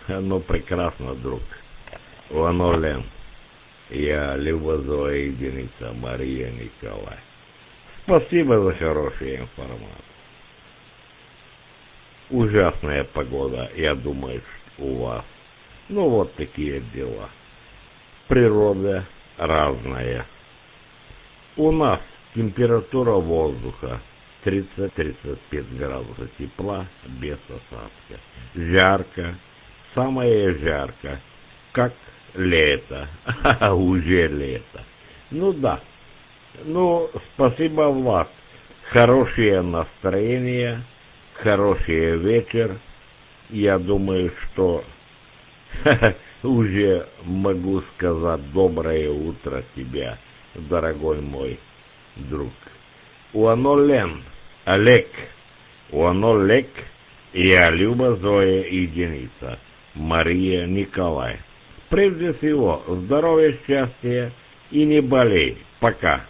Ну, прекрасно, друг. Ванолен. Я Люба Зоя Единица, Мария Николай. Спасибо за хорошую информацию. Ужасная погода, я думаю, у вас. Ну, вот такие дела. Природа разная. У нас температура воздуха 30-35 градусов тепла без осадка. Жарко, самое жарко, как лето, уже лето. Ну да, ну спасибо, Влад. Хорошее настроение, хороший вечер. Я думаю, что уже могу сказать доброе утро тебе, дорогой мой друг. Уанолен, Олег, Уанолек, я Люба Зоя Единица, Мария Николай. Прежде всего, здоровья, счастья и не болей. Пока.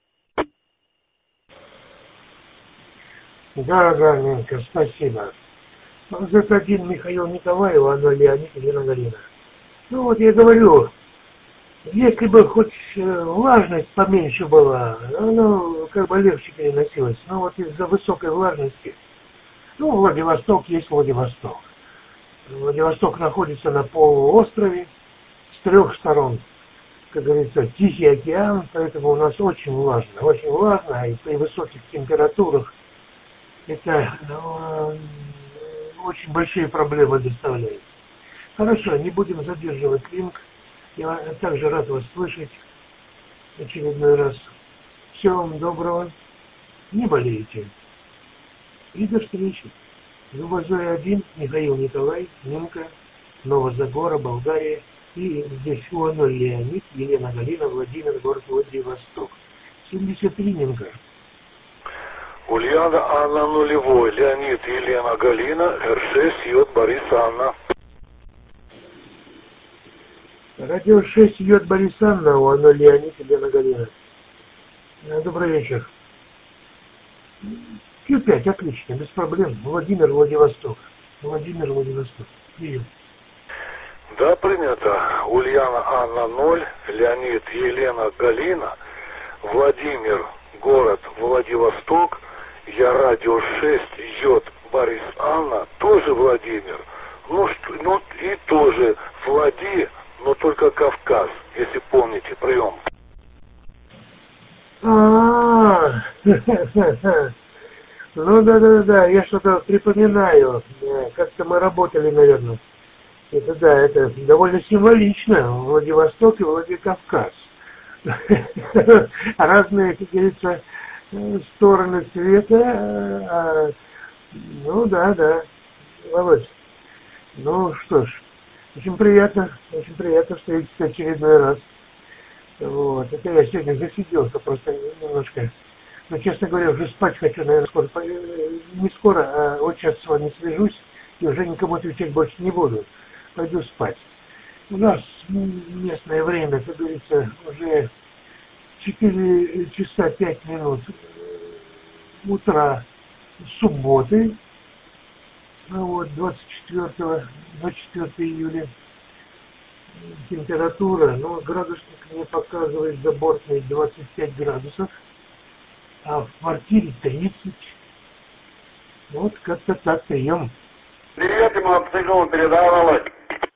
Да, Ленка, спасибо. Z1 Михаил Николаев, Анна Леонид, Елена Галина. Ну вот я говорю, если бы хоть влажность поменьше была, оно как бы легче переносилось. Но вот из-за высокой влажности, ну, Владивосток есть Владивосток. Владивосток находится на полуострове с 3 сторон. Как говорится, Тихий океан, поэтому у нас очень влажно, и при высоких температурах это очень большие проблемы доставляет. Хорошо, не будем задерживать линк. Я также рад вас слышать в очередной раз. Всего вам доброго. Не болейте. И до встречи. Люба Зоя 1, Михаил Николай, Нинка, Новозагора, Болгария. И здесь Уано Леонид, Елена Галина, Владимир, город Владивосток. 73, Нинка. Ульяна Анна нулевой, Леонид Елена Галина, Р6 Йод Борис Анна. Радио 6 Йод Борис Анна, Уано Леонид Елена Галина. Добрый вечер. Q5, отлично, без проблем. Владимир, Владивосток. Владимир, Владивосток. Прием. Да, принято. Ульяна Анна 0, Леонид Елена Галина, Владимир, город Владивосток. Я радио 6 Йод Борис Анна, тоже Владимир. Ну и тоже Влади, но только Кавказ, если помните, прием. Ну да, я что-то припоминаю. Как-то мы работали, наверное. Это да, это довольно символично. Владивосток и Владикавказ. Разные, как говорится, стороны света. Ну да, Володь. Ну что ж, очень приятно встретиться очередной раз. Вот, это я сегодня засиделся просто немножко. Но, честно говоря, уже спать хочу, наверное, скоро. Не скоро, а вот сейчас с вами свяжусь и уже никому отвечать больше не буду. Пойду спать. У нас местное время, как говорится, уже 4 часа 5 минут утра субботы. Вот, 24 июля. Температура, градусник мне показывает забортный 25 градусов, а в квартире 30. Вот как-то так, прием. Привет ему обстыгнул, передай, Володь.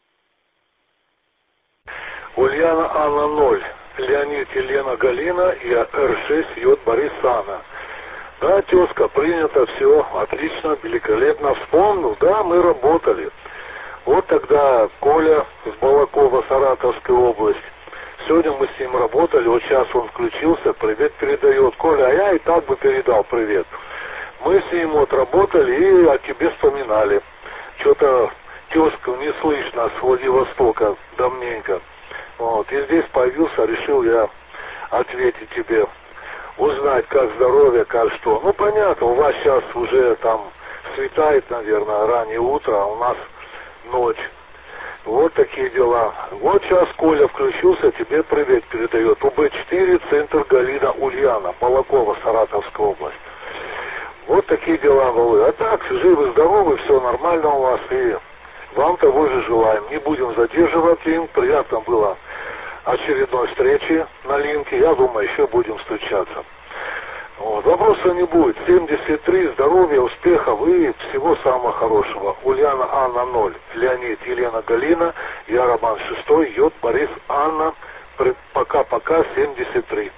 Ульяна Анна 0, Леонид Елена Галина, я Р6 Йод Борис Анна. Да, тезка, принято, все, отлично, великолепно. Вспомнил, да, мы работали. Вот тогда Коля с Балакова, Саратовская область. Сегодня мы с ним работали, вот сейчас он включился, привет передает. Коля, а я и так бы передал привет. Мы с ним вот работали и о тебе вспоминали. Что-то тезка не слышно с Владивостока давненько. Вот, и здесь появился, решил я ответить тебе, узнать, как здоровье, как что. Ну, понятно, у вас сейчас уже там светает, наверное, раннее утро, а у нас ночь. Вот такие дела. Вот сейчас Коля включился, тебе привет передает. УБ-4, центр Галина Ульяна, Балакова, Саратовская область. Вот такие дела, Володя. А так, живы, здоровы, все нормально у вас. И Вам того же желаем. Не будем задерживать линк. Приятно было очередной встречи на линке. Я думаю, еще будем встречаться. Вот. Вопроса не будет. 73, здоровья, успехов и всего самого хорошего. Ульяна Анна 0, Леонид Елена Галина, я Роман 6, Йод Борис Анна, пока-пока 73.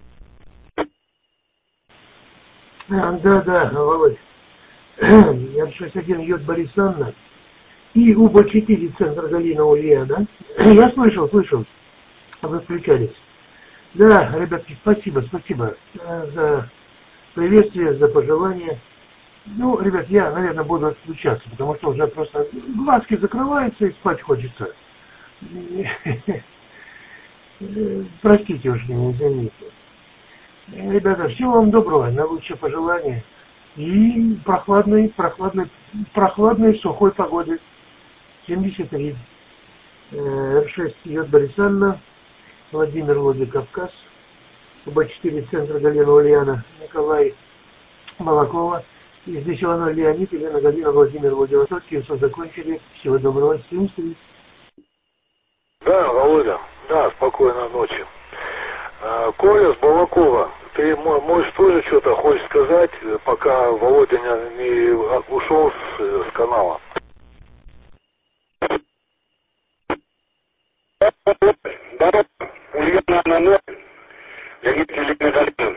Да, Володь. Р61 Йод Борис Анна и УБ4 Центр Галина Ульяна. Я слышал, вы включались. Да, ребятки, спасибо за приветствие, за пожелания. Ну, ребят, я, наверное, буду отключаться, потому что уже просто глазки закрываются и спать хочется. Простите уж меня, извините. Ребята, всего вам доброго, на лучшее пожелание. И прохладной сухой погоды. 73. Р6 Йод Борис Анна. Владимир Владикавказ, УБ4 Центр Галина Ульяна, Николай Молокова, и здесь Иванов Леонид, Елена Галина, Владимир Владивосток, все закончили. Всего доброго, всем встреч. Да, Володя, да, спокойной ночи. Коля с Балакова, ты можешь тоже что-то хочешь сказать, пока Володя не ушел с канала? Да, Ульяна на 0, Леонид Елена Галина,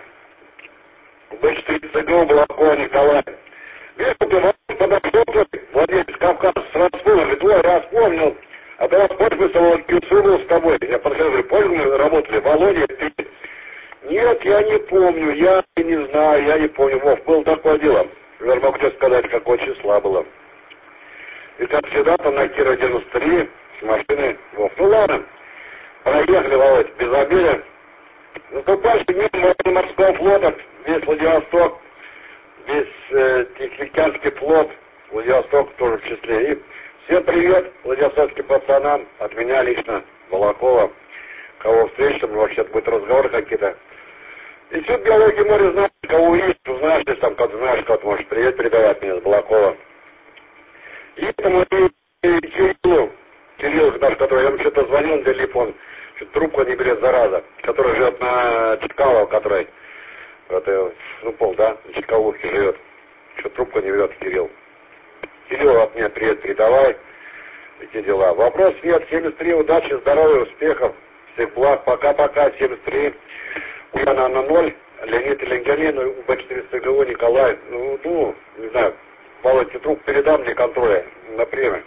Б4 Балакова Николай. Видишь, ты подошел, владелец Кавказа, сразу вспомнил, твой раз помнил, а ты воспользовался Кюсуну с тобой. Я подхожу, говорю, помню, мы работали, Володя, ты... Нет, я не помню, я не знаю, я не помню. Вов, было такое дело. Я могу тебе сказать, какое числа было. И как всегда, там на Кира 93 с машины. Вов, ну ладно. Проехали, Володь, без обеда. Ну, попасть мимо морского флота, весь Владивосток, весь Тихоокеанский флот, Владивосток тоже в числе. И всем привет владивостокским пацанам, от меня лично, Балакова. Кого встретишь, вообще-то будут разговоры какие-то. И все биологии моря знаешь, кого увидишь, узнаешь, если там как знаешь, как можешь привет передавать мне с Балакова. И этому Кирилл, наш, который, я ему что-то звонил на телефон, что-то трубку не берет, зараза, который живет на Чкалово, который, это, ну, пол, да, на Чкаловке живет, что-то трубку не берет Кирилл. Кирилл, от меня привет передавай, эти дела. Вопрос нет, 73, удачи, здоровья, успехов, всех благ, пока-пока, 73, Ульяна на 0, Леонид Ленгалин, УБ4 СГУ, Николай, ну, не знаю, Володь, ты трубку передам мне контроля на премию.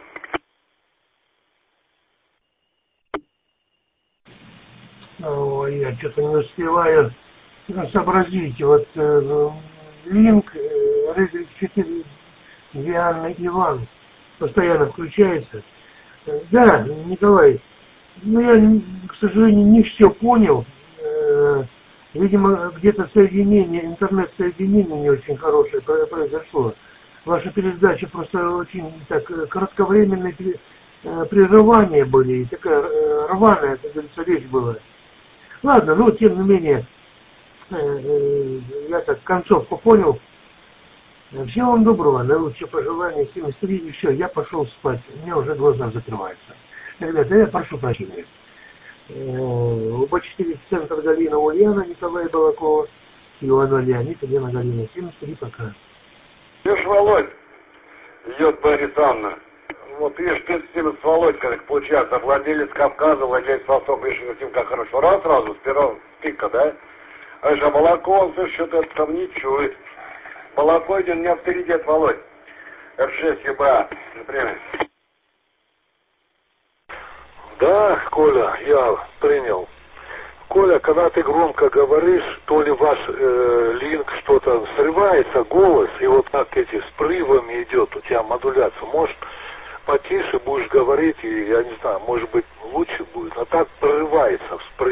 Ой, я что-то не успеваю сообразить. Вот линк Рыжик 4 Диана Иван постоянно включается. Да, Николай, ну я, к сожалению, не все понял. Видимо, где-то соединение, интернет-соединение не очень хорошее произошло. Ваши передачи просто очень так кратковременные прерывания были, и такая рваная, как говорится, речь была. Ладно, ну, тем не менее, я так концовку понял. Всего вам доброго, наилучшие пожелания, 73, и все, я пошел спать, у меня уже глаза закрываются. Ребята, я прошу прощения. УБ4 Центр Галина Ульяна, Николай Балакова, Иванова Леонид, Елена Галина, 73, пока. Видишь, Володь, идет Борис Анна. Вот видишь, ты с ним с Володь, как получается, владелец Кавказа, владелец Востока, видишь, с ним как хорошо. Раз сразу, с первого пика, да? А же Балаков, он что-то там не чует. Балаков один не авторитет, Володь. F6 ЕБА, например. Да, Коля, я принял. Коля, когда ты громко говоришь, то ли ваш линк что-то срывается, голос, и вот так эти с прерывами идет, у тебя модуляция. Может, потише будешь говорить, и, я не знаю, может быть, лучше будет. А так прорывается,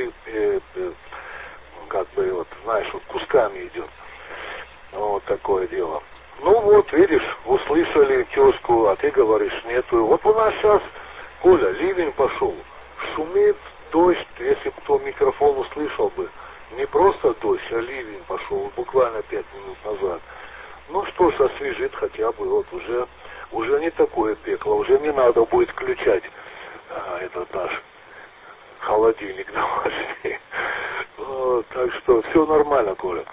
как бы, вот, знаешь, вот кусками идет. Вот такое дело. Ну вот, видишь, услышали тезку, а ты говоришь, нету. Вот у нас сейчас, Коля, ливень пошел. Шумит, дождь, если бы кто микрофон услышал бы. Не просто дождь, а ливень пошел, буквально 5 минут назад. Ну что ж, освежит хотя бы, вот уже уже не такое пекло, уже не надо будет включать этот наш холодильник домашний. Так что все нормально, Коля.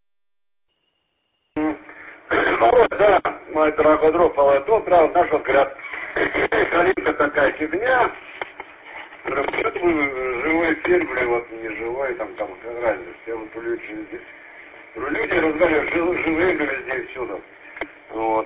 Да, мой дорогой друг, тут, правда, наш взгляд, Калинка такая фигня. Что-то мы живой эфир, блин, вот не живой, там как разница, все вот люди здесь. Люди разговаривают, живые были здесь всюду. Вот.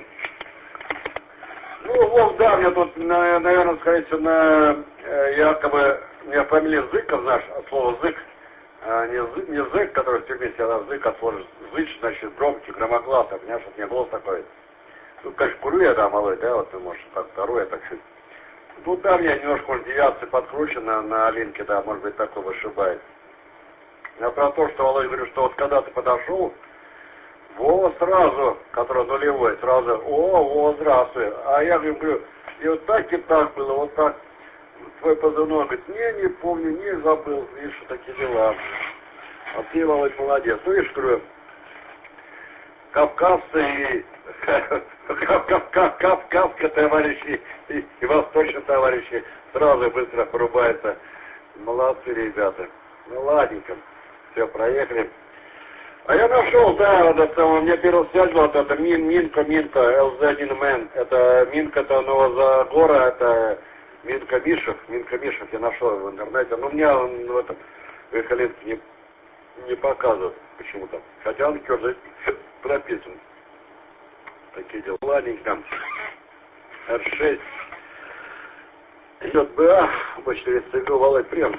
Ну, вот, да, мне тут, наверное, скорее всего, якобы, у меня фамилия Зыков, знаешь, от слова Зык, не Зык, который в тюрьме сидел, а Зык от слова Зыч, значит, громкий, громогласный, понимаешь, вот у меня голос такой. Ну, конечно, курю я, да, малой, да, вот ты можешь, так, второй, я так чуть. Тут, да, мне немножко, может, девиация подкручена на Алинке, да, может быть, такой вышибает. Я про то, что, Володя, говорю, что вот когда ты подошел, вот сразу, который нулевой, сразу, здравствуй. А я говорю, и вот так было, вот так. Твой позывной говорит, не помню, не забыл, видишь, что такие дела. А ты, Володь, молодец. Ну, видишь, говорю, кавказцы и кавказские товарищи и восточные товарищи сразу быстро порубаются. Молодцы, ребята. Ну, ладненько. Все, проехали. А я нашел, да, это самое, мне первый связь была, это Минка, LZ1Man. Это Минка-то Новозагора, это Минка Мишев, я нашел в интернете. Но у меня он в этом Калинке не показывает почему-то. Хотя он тоже прописан. Такие дела. Ладненько. R6. ЙБА, Б4 ЦГУ, Володь, прием.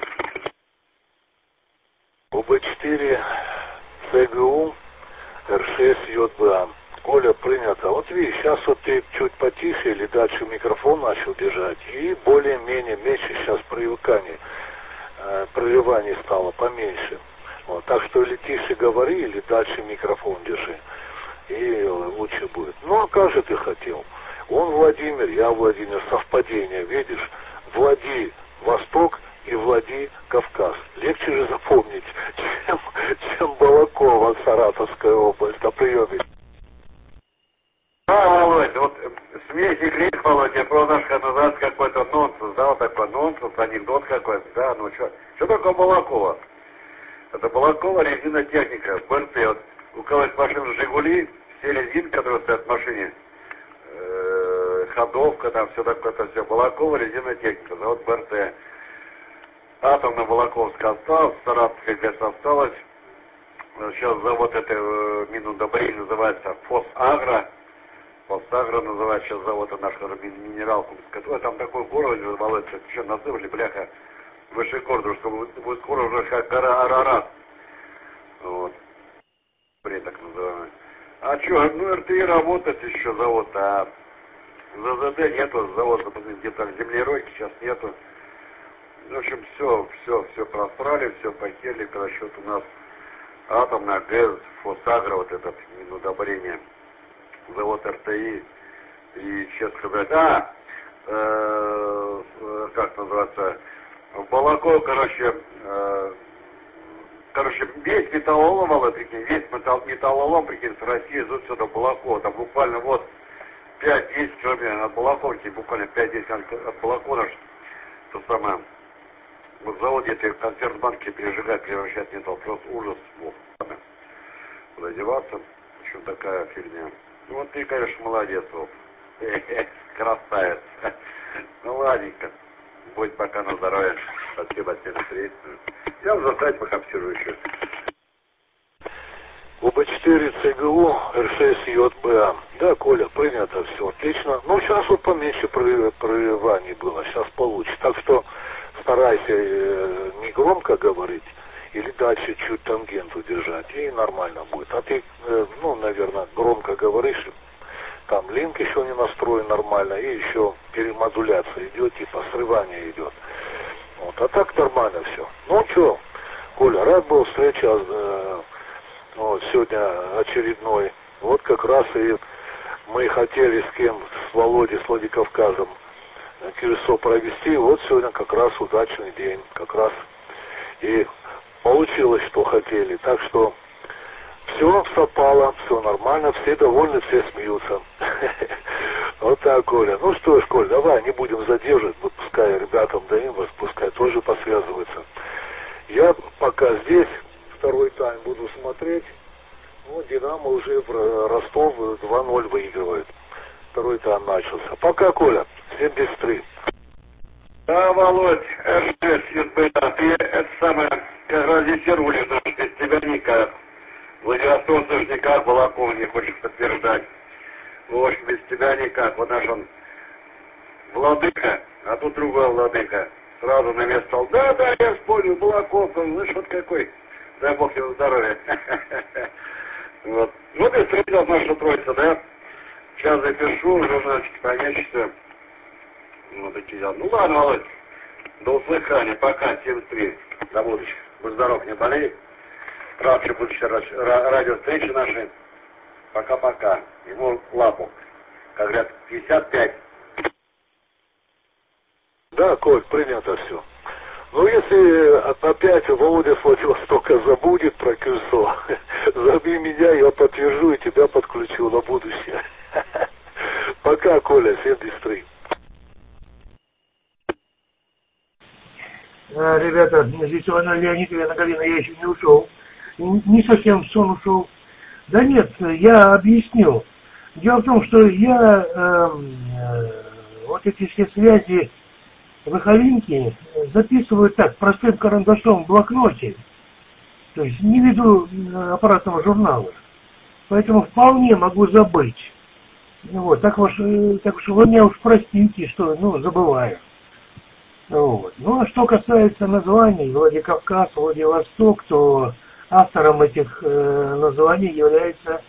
УБ4 ЦГУ, Р6 ЙБА. Коля, принято. Вот видишь, сейчас вот ты чуть потише или дальше микрофон начал держать, и более-менее меньше сейчас проливаний стало поменьше. Вот, так что или тише говори, или дальше микрофон держи. И лучше будет. Ну, а как же ты хотел? Он Владимир, я Владимир. Совпадение, видишь? Влади Восток и Влади Кавказ. Легче же запомнить, чем Балакова, Саратовская область. На приеме. Да, Володь, вот смесь и крик, Володь, я просто называется какой-то нонсенс, да, вот такой нонсенс, анекдот какой-то, да, ну что такое Балакова? Это Балакова резинотехника, БРТ, вот у кого есть машина Жигули, все резины, которые стоят в машине, ходовка, там все такое-то, все, Балакова резинотехника, завод БРТ. Атомно-Балаковская осталась, Саратовская, конечно, осталась. Сейчас завод это Минудобрение называется Фосагро. Фосагро называется сейчас завод наш минералку. Там такой город, Володь, что называли, бляха, выше города, что будет скоро уже как гора Арарат. Вот. Бред так называемый. А что, ну РТИ работает еще завод, а ЗЗД нету, завод где-то землеройки сейчас нету. В общем, все просрали, все потеряли, короче, вот у нас атомная ГЭС, Фосагро, вот этот Минудобрение, завод РТИ, и, честно говоря, как называется, в Балаково, короче, весь металлолом, весь металлолом, прикинь, с России идут сюда в Балаково, там буквально вот 5-10 километров от Балаковки, буквально 5-10 от Балакова, то самое. Вот в заводе эти консервбанки пережигать, превращать в металл. Просто ужас. Вот. Куда деваться? В общем, такая фигня. Ну вот ты, конечно, молодец, вот. Красавец. Ну ладненько. Будь пока на здоровье. Спасибо тебе на приветствие. Я уже сайт пока обсижу еще. УБ4 ЦГУ, Р6 ЙБА. Да, Коля, принято, все отлично. Ну, сейчас вот поменьше проливаний было, сейчас получше. Так что старайся не громко говорить, или дальше чуть тангенту держать, и нормально будет. А ты, ну, наверное, громко говоришь, там линк еще не настроен нормально, и еще перемодуляция идет, типа срывание идет. Вот, а так нормально все. Ну, что, Коля, рад был встреча, вот, сегодня очередной. Вот как раз и мы хотели с кем, с Володей, с Владикавказом, Кирсо провести. Вот сегодня как раз удачный день. Как раз и получилось, что хотели. Так что все совпало, все нормально, все довольны, все смеются. Вот так, Коля. Ну что ж, Коль, давай не будем задерживать, пускай ребятам даем вас, пускай тоже посвязываются. Я пока здесь второй тайм буду смотреть. Ну, Динамо уже в Ростов 2-0 выигрывает. Второй тайм начался. Пока, Коля. 73. Да, Володь, ты это самое, как раз десертируешь, без тебя никак. Владивосток же никак, Балаков не хочет подтверждать. В общем, без тебя никак. Вот наш он владыка, а тут другой владыка. Сразу на место стал. Да, я вспомнил, Балаков, знаешь, вот какой. Дай Бог ему здоровья. Вот. Ну, ты встретил нашу троицу, да? Сейчас запишу, журнальчики помечется. Ну, такие дела. Ну, ладно, Володь. До услыхания. Пока. 7-3. До будущего. Будь здоров, не болей. Рад, что будущее радиовстречи наши. Пока-пока. Ему лапу. Как говорят, 55. Да, Коль, принято все. Ну, если опять Володя с Владивостока забудет про Кюсо, зови меня, я подтвержу и тебя подключу на будущее. Пока, Коля, 73. Ребята, здесь Леонид Елена Галина, я еще не ушел. Не совсем в сон ушел. Да нет, я объясню. Дело в том, что я вот эти все связи выхолинки записываю так, простым карандашом в блокноте. То есть не веду аппаратного журнала. Поэтому вполне могу забыть. Вот, так уж вы меня уж простите, что, забываю. Вот. Ну, а что касается названий, Владикавказ, Владивосток, то автором этих названий является,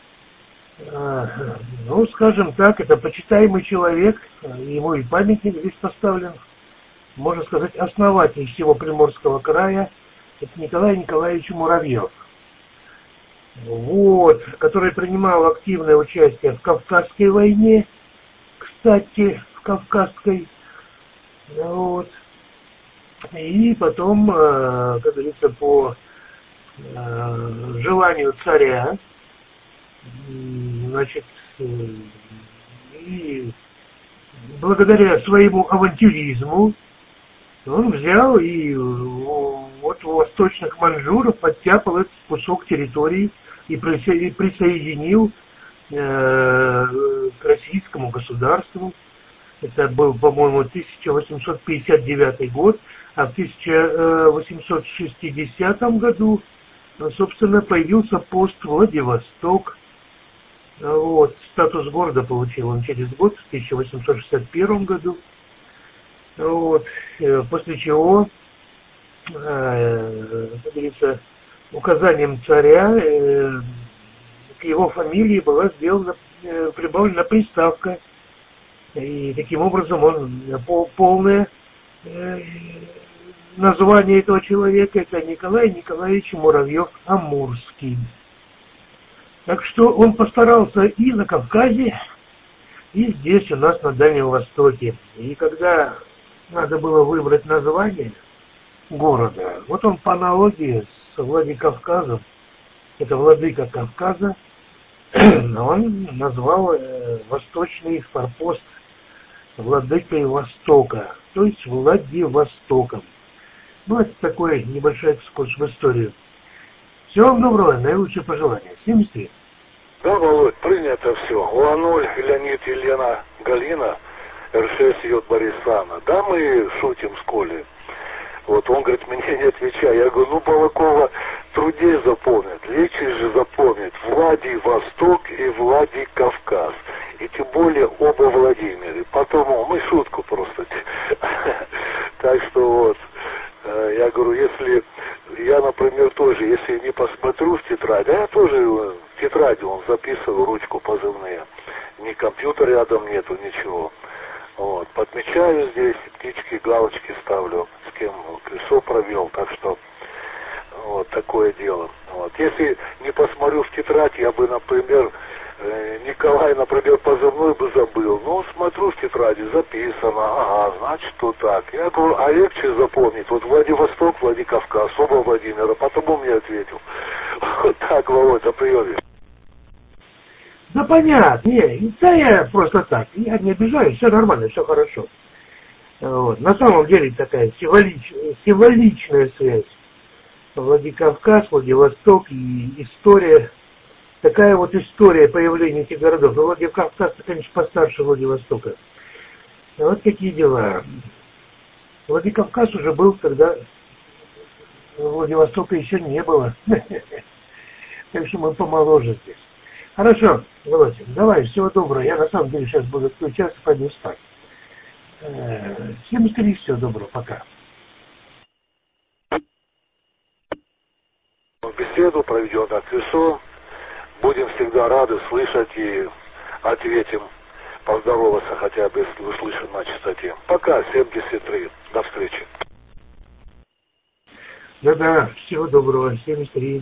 скажем так, это почитаемый человек, ему и памятник здесь поставлен, можно сказать, основатель всего Приморского края, это Николай Николаевич Муравьев. Вот, который принимал активное участие в Кавказской войне, кстати, в Кавказской. Вот. И потом, как говорится, по желанию царя, значит, и благодаря своему авантюризму он взял и вот у восточных маньчжуров оттяпал этот кусок территории и присоединил к российскому государству. Это был, по-моему, 1859 год, а в 1860 году, собственно, появился пост Владивосток. Вот, статус города получил он через год, в 1861 году. Вот, после чего, как говорится, указанием царя к его фамилии была сделана, прибавлена приставка. И таким образом полное название этого человека — это Николай Николаевич Муравьев-Амурский. Так что он постарался и на Кавказе, и здесь у нас на Дальнем Востоке. И когда надо было выбрать название города, вот он по аналогии с Владикавказом, это владыка Кавказа, он назвал восточный форпост владыкой Востока, то есть Владивостоком. Ну, это такой небольшой экскурс в историю. Всего вам доброго, наилучшие пожелания. 73. Да, Володь, принято все. УА-0, Леонид Елена Галина, РШС Йод Борисана. Да, мы шутим с Колей. Вот он говорит, мне не отвечай. Я говорю, Балакова трудей запомнит, легче же запомнит Владивосток и Владикавказ. И тем более оба Владимиры. Потом мы шутку просто. Так что вот, я говорю, если я, например, тоже, если не посмотрю в тетрадь, а я тоже в тетради он записываю ручку позывные. Ни компьютера рядом нету, ничего. Вот, подмечаю здесь, птички, галочки ставлю, с кем колесо провел, так что вот такое дело. Вот. Если не посмотрю в тетрадь, я бы, например, Николай, например, позывной бы забыл. Ну, смотрю в тетради, записано, ага, значит, то так. Я говорю, а легче запомнить. Вот Владивосток, Владикавказ, оба Владимира. Потом он мне ответил. Вот так, Володя, прием. Да понятно, не, да я просто так, я не обижаюсь, все нормально, все хорошо. Вот. На самом деле такая символичная связь. Владикавказ, Владивосток и история. Такая вот история появления этих городов. Но Владикавказ, конечно, постарше Владивостока. Вот какие дела. Владикавказ уже был, когда Владивостока еще не было. Так что мы помоложе здесь. Хорошо, Володя, давай, всего доброго. Я на самом деле сейчас буду отключаться, пойду спать. Всем скорее всего доброго, пока. Беседу проведет от КСО. Будем всегда рады слышать и ответим, поздороваться хотя бы, если услышим на частоте. Пока, 73. До встречи. Да-да, всего доброго, 73.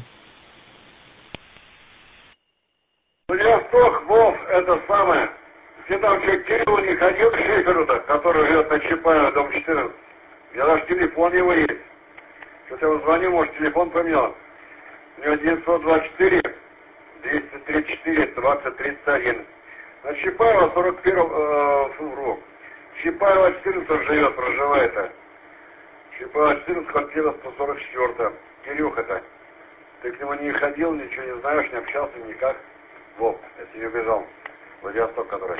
Владивосток, Вов, это самое. Ты там что, Кирилл не ходил к Шейферу-то, который живет на Чапаева, дом 14? У меня даже телефон его есть. Сейчас я ему звоню, может, телефон поменял. У него 924 234 2031. На Чапаева 41 Чапаева 14 живет, проживает. Чапаева 14, квартира 144. Кирюха-то. Ты к нему не ходил, ничего не знаешь, не общался никак. Вов, если не убежал. Владивосток, который.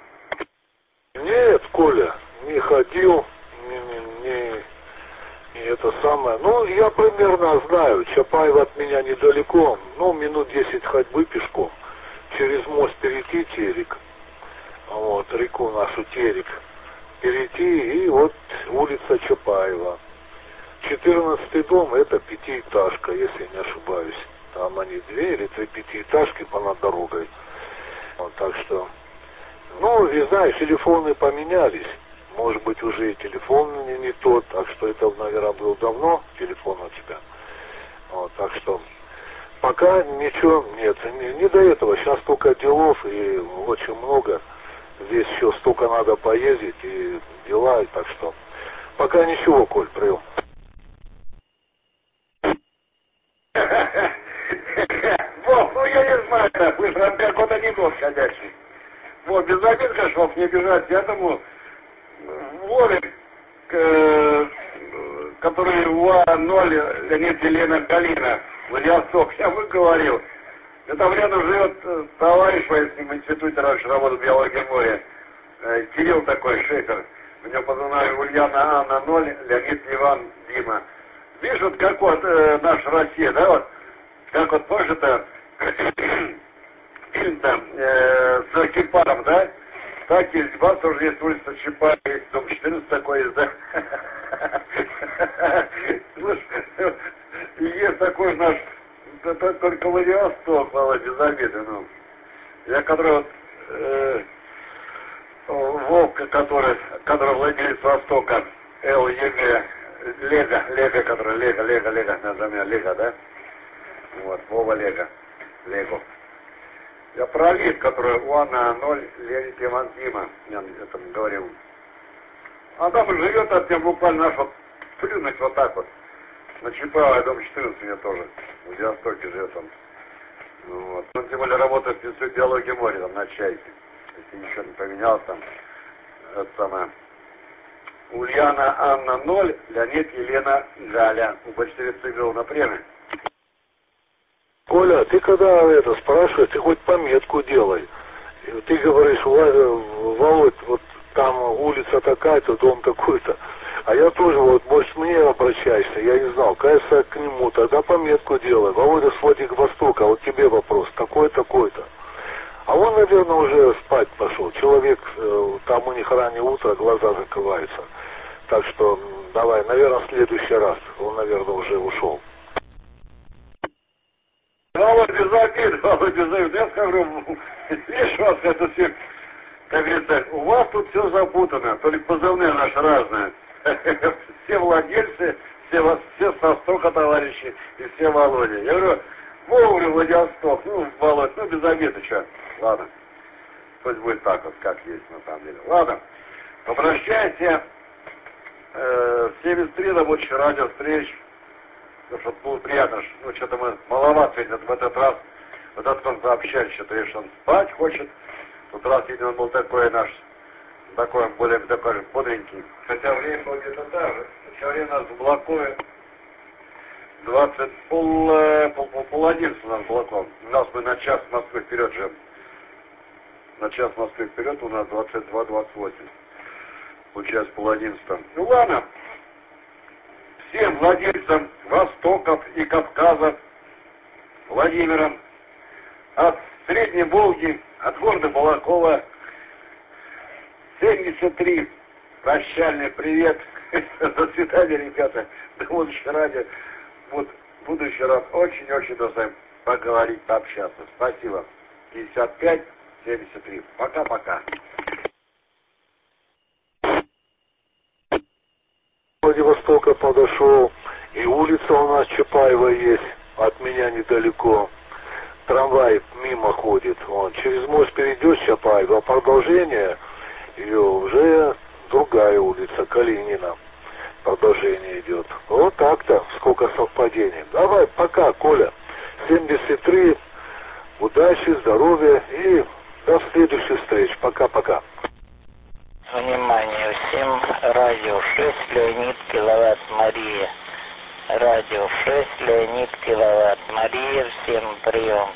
Нет, Коля, не ходил, не это самое. Ну, я примерно знаю, Чапаев от меня недалеко, ну, минут 10 ходьбы пешком. Через мост перейти Терек, вот, реку нашу Терек, перейти, и вот улица Чапаева. 14-й дом, это пятиэтажка, если не ошибаюсь. Там они 2 или 3 пятиэтажки понад дорогой. Вот, так что, ну, и знаешь, телефоны поменялись. Может быть, уже и телефон не тот, так что это, наверное, был давно телефон у тебя. Вот, так что пока ничего нет, не до этого. Сейчас столько делов и очень много. Здесь еще столько надо поездить и дела, и так что пока ничего, Коль, прием. Вов, ну я не знаю, вы же как вот анекдот ходячий. Вот, без обид, конечно, не бежать этому Вове, который УА-0, Леонид Елена Галина, Владивосток, я выговорил. Да там рядом живет товарищ мой, с ним в институте раньше работал в Биологии моря, Кирилл такой, Шейхер. У него позывная Ульяна Анна 0, Леонид Иван Дима. Видишь, вот как вот наша Россия, да, вот, как вот тоже это фильм там с Кипаром, да? Так, есть два, тоже есть улица Чапаева, есть дом 14 такой есть, да? Слушай, и есть такой наш, только Владивосток, Володя, без обиды, ну. Я который вот, Вовка, который владелец Востока, ЛЕГ, Лего, который, Лего, назовем меня Лего, да? Вот, Вова Лего, Лего. Я про Лид, который УАНа 0, Леонид Иван Дима, я это говорил. А там живет от меня буквально наш вот, плюнуть вот так вот. На Чапаева, дом 14 у меня тоже, в Владивостоке живет он. Вот. Он тем более работает в институте биологии моря, там на Чайке. Если ничего не поменялось, там, это самое. Ульяна Анна 0, Леонид Елена Галя. У почти сыграл на премии. Коля, ты когда это спрашиваешь, ты хоть пометку делай. Ты говоришь, Володь, вот там улица такая-то, дом такой-то. А я тоже, вот, может, мне обращаешься, я не знал, кажется, к нему, тогда пометку делай. Володя с Владивостока, а вот тебе вопрос, такой-то. А он, наверное, уже спать пошел. Человек, там у них раннее утро, глаза закрываются. Так что, давай, наверное, в следующий раз. Он, наверное, уже ушел. Володь, без обид, я скажу, видишь, вас это все, как говорится, у вас тут все запутано, только позывные наши разные. Все владельцы, все со Востока товарищи и все Володя. Я говорю, Вовремя Владивосток, ну, Володь, ну, без обиды, что. Ладно, пусть будет так вот, как есть на самом деле. Ладно, попрощайте. 73 рабочих радиовстреч. Потому что было приятно, ну, что-то мы маловато в этот раз Вот этот он пообщались, что-то видишь, он спать хочет. Вот раз, видимо, был такой наш, такой, более такой бодренький. Хотя время было где-то так же. Хотя время у нас в Балакове 10:30 у нас Балаков. У нас мы на час Москвы вперед же. На час Москвы вперед у нас 22:28. Получается 10:30. Ну ладно. Всем владельцам Востоков и Кавказа, Владимиром, от Средней Волги, от города Балакова, 73. Прощальный привет. До свидания, ребята. До будущего ради. Вот в будущий раз очень-очень должны поговорить, пообщаться. Спасибо. 55-73. Пока-пока. Владивостока подошел, и улица у нас Чапаева есть, от меня недалеко. Трамвай мимо ходит, он через мост перейдет Чапаева, а продолжение ее уже другая улица, Калинина. Продолжение идет. Вот так-то, сколько совпадений. Давай, пока, Коля. 73, удачи, здоровья и до следующих встреч. Пока-пока. Внимание всем, радио 6, Леонид, киловатт, Мария. Радио 6, Леонид, киловатт, Мария, всем прием.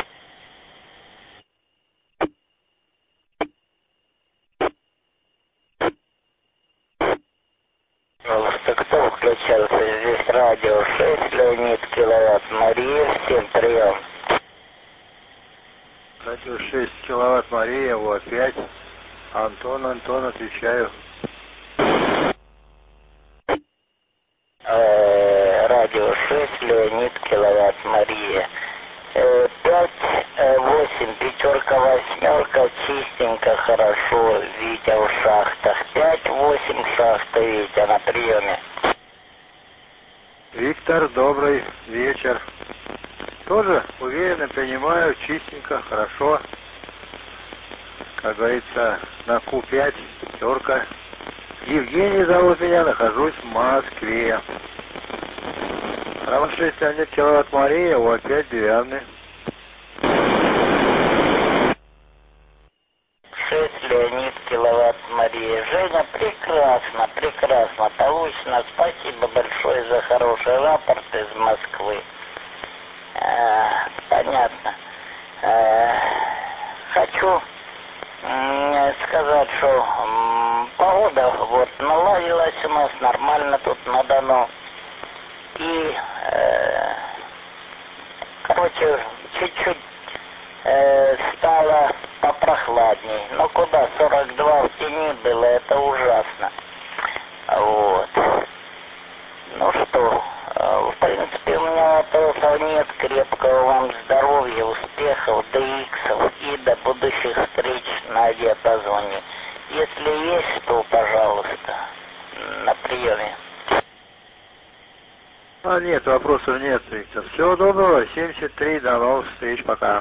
Кто включался? Здесь радио 6, Леонид, киловатт, Мария, всем прием. Радио 6 киловатт, Мария, вот опять. Антон, отвечаю. Радио 6, Леонид, киловатт, Мария. 5-8, пятерка, восьмерка, чистенько, хорошо, Витя в шахтах. 5-8, шахта, Витя на приеме. Виктор, добрый вечер. Тоже уверенно принимаю, чистенько, хорошо. Как говорится, на Q5, пятерка. Евгений зовут меня, нахожусь в Москве. Право 6, Леонид, киловатт, Мария, вот 5, Девятный. 6, Леонид, киловатт, Мария. Женя, прекрасно получено. Спасибо большое за хороший рапорт из Москвы. Понятно. Хочу сказать, что погода вот наладилась у нас нормально тут на Дону. И, короче, чуть-чуть стало попрохладней. Но куда? 42 в тени было, это ужасно. Вот. Ну что, в принципе, у меня вопросов нет. Крепкого вам здоровья, успехов, иксов и до будущих встреч на диапазоне. Если есть, то, пожалуйста, на приеме. Нет, вопросов нет, Виктор. Всего доброго, 73, до новых встреч, пока.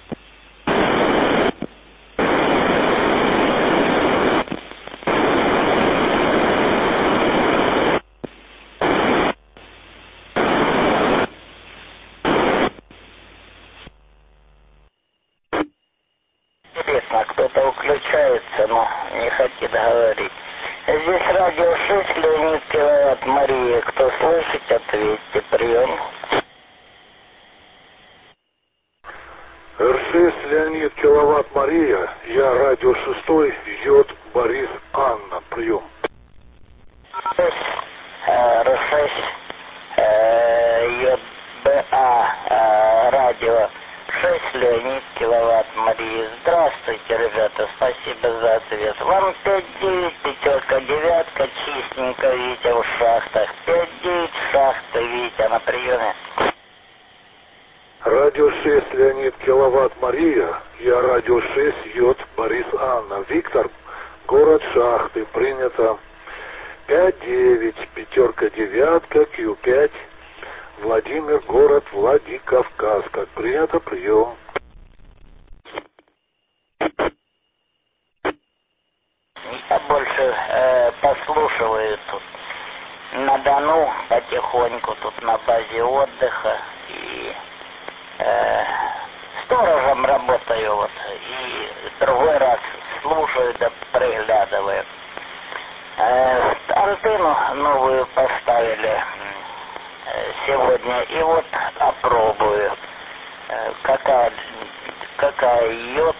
Интересно, кто-то включается, но не хочет говорить. Здесь радио 6, Леонид, киловатт, Мария. Кто слышит, ответьте. Прием. Р6, Леонид, киловатт, Мария. Я радио 6, Йод, Борис, Анна. Прием. Р6, ЙБА, радио 6, Леонид, киловатт, Мария. Здравствуйте, ребята, спасибо за ответ. Вам 5-9, пятерка, девятка, чистенько, Витя в шахтах. 5-9, шахта, Витя на приеме. Радио 6, Леонид, киловатт, Мария. Я радио 6, Йод, Борис, Анна. Виктор, город Шахты. Принято. 5-9, пятерка, девятка, Q5. Владимир, город Владикавказ. Как принято, прием. Я больше послушиваю тут на Дону потихоньку, тут на базе отдыха. И сторожем работаю вот, и другой раз слушаю да приглядываю. Антенну новую поставили сегодня, и вот опробую. Какая йод,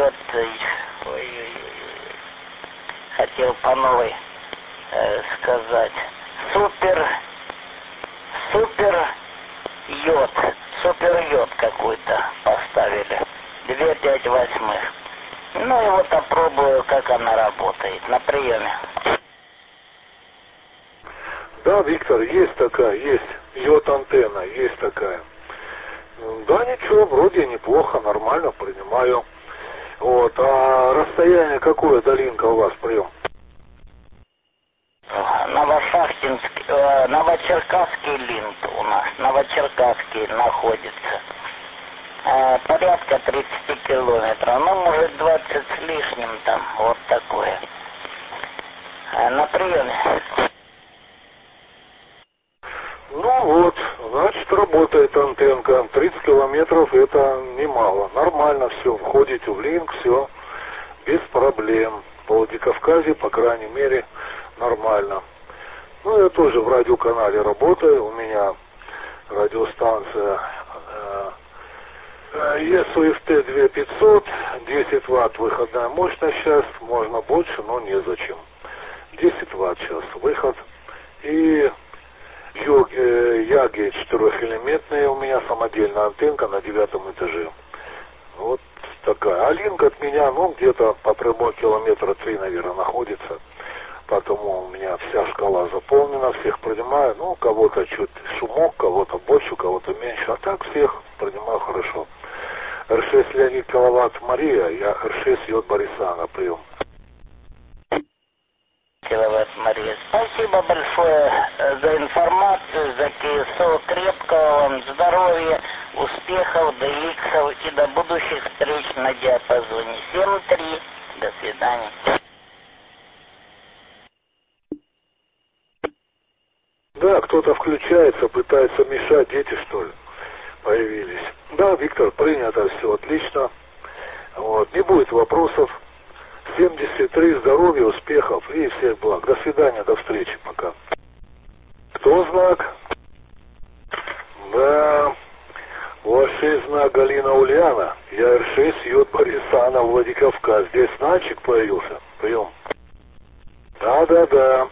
хотел по новой сказать. Супер йод какой-то поставили. 2,5. Ну и вот опробую, как она работает. На приеме. Да, Виктор, есть такая, есть. Йод-антенна, есть такая. Да, ничего, вроде неплохо, нормально принимаю. Вот, а расстояние какое до линка у вас прием? Новочеркасский линк у нас. Новочеркасский находится. Порядка 30 километров. Ну, может, 20 с лишним там. Вот такое. На приеме. Ну вот, значит, работает антенка. 30 километров это немало. Нормально все. Входите в линк, все без проблем. По Владикавказе, по крайней мере, нормально. Ну, я тоже в радиоканале работаю. У меня радиостанция ЕСУФТ 2500, 10 ватт выходная мощность сейчас. Можно больше, но незачем. 10 ватт сейчас выход. И Яги 4-элементная у меня самодельная антенка на 9 этаже. Вот такая. А линк от меня, ну, где-то по прямой километра 3, наверное, находится. Поэтому у меня вся шкала заполнена, всех принимаю. Ну, кого-то чуть шумок, кого-то больше, кого-то меньше. А так всех принимаю хорошо. Р6 Леонид Киловатт Мария, я Р6 Йод Бориса на прием. Киловатт Мария. Спасибо большое за информацию, за КСО. Крепкого вам здоровья, успехов, до иксов и до будущих встреч на диапазоне. 7-3. До свидания. Да, кто-то включается, пытается мешать, дети, что ли, появились. Да, Виктор, принято, все отлично. Вот, не будет вопросов. 73, здоровья, успехов и всех благ. До свидания, до встречи, пока. Кто знак? Да, у вас 6 знак Галина Ульяна. Я Р6 Йод Борисана, Владикавказ. Здесь значик появился. Прием. Да.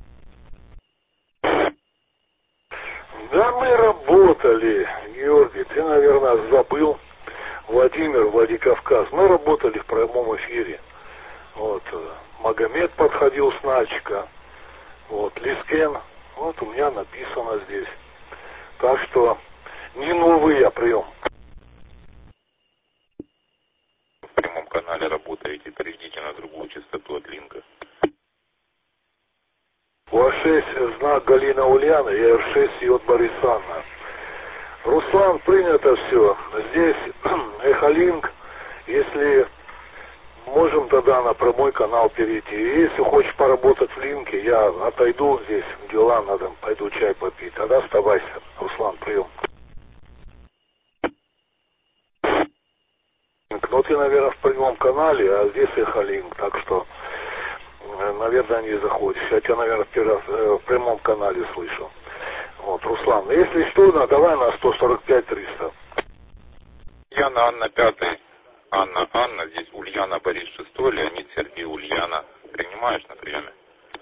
Да, мы работали, Георгий, ты, наверное, забыл. Владимир, Владикавказ. Мы работали в прямом эфире. Вот, Магомед подходил с Начика. Вот, Лискен. Вот у меня написано здесь. Так что, не новый я прием. В прямом канале работаете, перейдите на другую частоту от линка. У вас 6 знак Галина Ульяна и Р6 Йод Борисана. Руслан, принято все. Здесь Эхолинк. Если можем тогда на прямой канал перейти. И если хочешь поработать в линке, я отойду здесь, дела надо, пойду чай попить. Тогда оставайся. Руслан, прием. Ну ты, наверное, в прямом канале, а здесь Эхолинк. Так что, наверное, не заходишь. Я тебя, наверное, первый раз в прямом канале слышу. Вот, Руслан, если что, давай на 145-300. Яна, Анна, 5. Анна, здесь Ульяна, Борис 6, Леонид, Сергей, Ульяна. Принимаешь на приеме?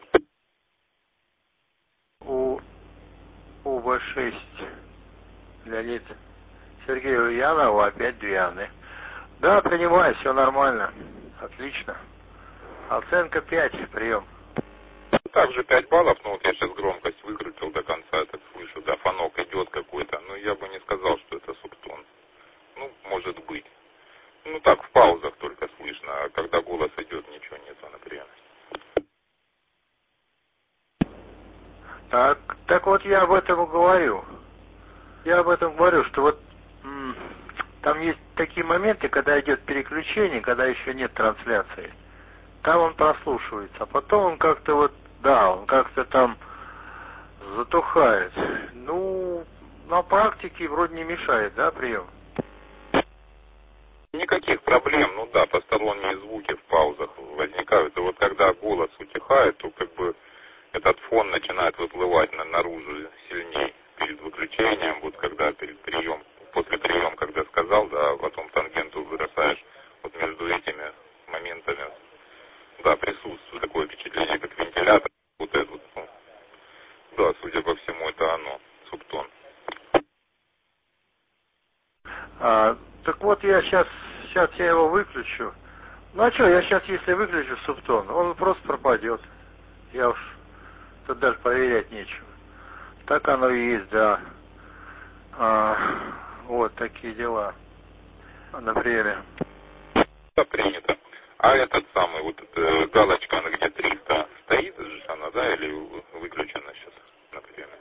УВ6 Леонид, Сергей, Ульяна, у опять 2 Анны. Да, принимаю, все нормально. Отлично. Оценка 5, прием. Также 5 баллов, но вот я сейчас громкость выкрутил до конца, я так слышу, да, фонок идет какой-то, но я бы не сказал, что это субтон. Ну, может быть. Ну, так, в паузах только слышно, а когда голос идет, ничего нету, например. Так вот я об этом и говорю. Я об этом говорю, что вот там есть такие моменты, когда идет переключение, когда еще нет трансляции. Там он прослушивается, а потом он как-то вот, да, он как-то там затухает. Ну, на практике вроде не мешает, да, прием? Никаких проблем, ну да, посторонние звуки в паузах возникают. И вот когда голос утихает, то как бы этот фон начинает выплывать наружу сильнее перед выключением, вот когда перед прием, после приема, когда сказал, да, а потом тангенту бросаешь, вот между этими моментами, да, присутствует такое впечатление, как вентилятор, вот это вот, ну, да, судя по всему, это оно, субтон. Так вот, я сейчас я его выключу. Ну а что, я сейчас, если выключу субтон, он просто пропадет. Я уж тут даже проверять нечего. Так оно и есть, да. Вот такие дела. Например. Да, принято. А этот самый, вот эта галочка, она где 300 стоит же она, да, или выключена сейчас, например?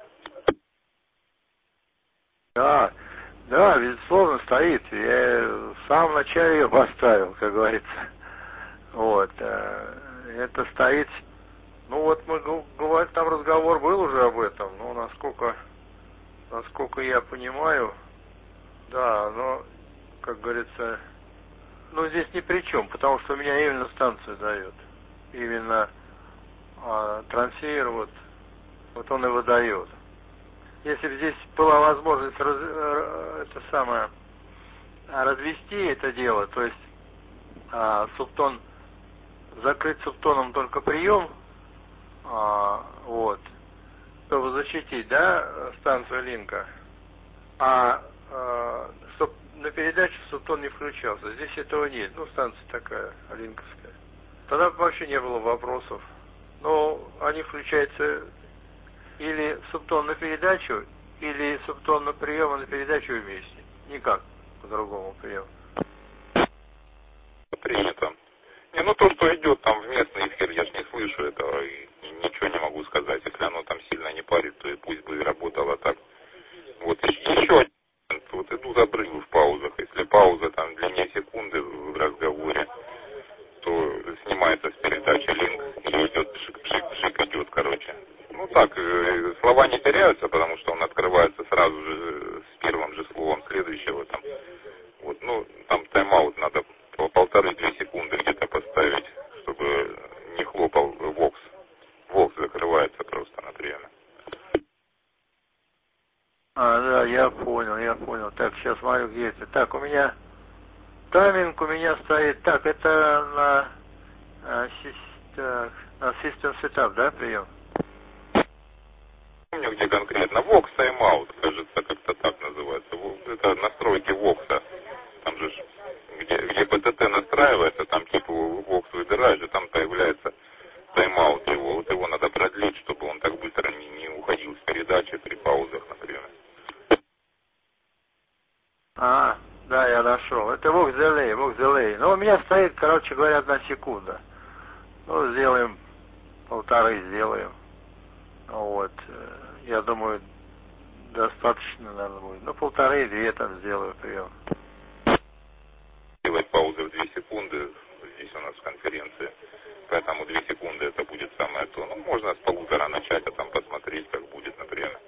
Да, безусловно, стоит. Я в самом начале ее поставил, как говорится. Вот. Это стоит. Ну вот мы говорим, там разговор был уже об этом, но насколько я понимаю, да, но, как говорится, ну здесь ни при чем, потому что у меня именно станция дает. Именно трансфер, вот он и выдает. Если бы здесь была возможность развести это дело, то есть субтон, закрыть субтоном только прием, вот, чтобы защитить, да, станцию линка, чтобы на передачу субтон не включался. Здесь этого нет, ну, станция такая, линковская. Тогда вообще не было вопросов. Но они включаются или субтон на передачу, или субтон на прием, и на передачу вместе. Никак по-другому прием. Принято. Не, ну то, что идет там в местный эфир, я ж не слышу этого и ничего не могу сказать. Если оно там сильно не парит, то и пусть бы работало так. Вот еще один момент. Вот идут обрывы в паузах. Если пауза там длиннее секунды в разговоре, то снимается с передачи линк и идет пшик-пшик-пшик идет, короче. Ну так, слова не теряются, потому что он открывается сразу же с первым же словом следующего там. Вот, ну, там тайм-аут надо по 1,5-2 секунды где-то поставить, чтобы не хлопал вокс. Вокс закрывается просто, например. Да, я понял. Так, сейчас смотрю, где это. Так, у меня тайминг стоит. Так, это на System Setup, да, прием? Помню, где конкретно. Вокс тайм-аут, кажется, как-то так называется. Это настройки вокса. Там же, где БТТ настраивается, там типа вокс выбираешь, и там появляется тайм-аут его. Вот его надо продлить, чтобы он так быстро не уходил с передачи при паузах, например. Да, я нашел. Это вокс делей. Ну, у меня стоит, короче говоря, 1 секунда. Ну, сделаем 1,5 сделаем. Вот. Я думаю, достаточно, наверное, будет. Ну, 1,5-2 там сделаю прием. Делать паузы в 2 секунды. Здесь у нас конференция. Поэтому 2 секунды это будет самое то. Ну, можно с 1,5 начать, а там посмотреть, как будет, например.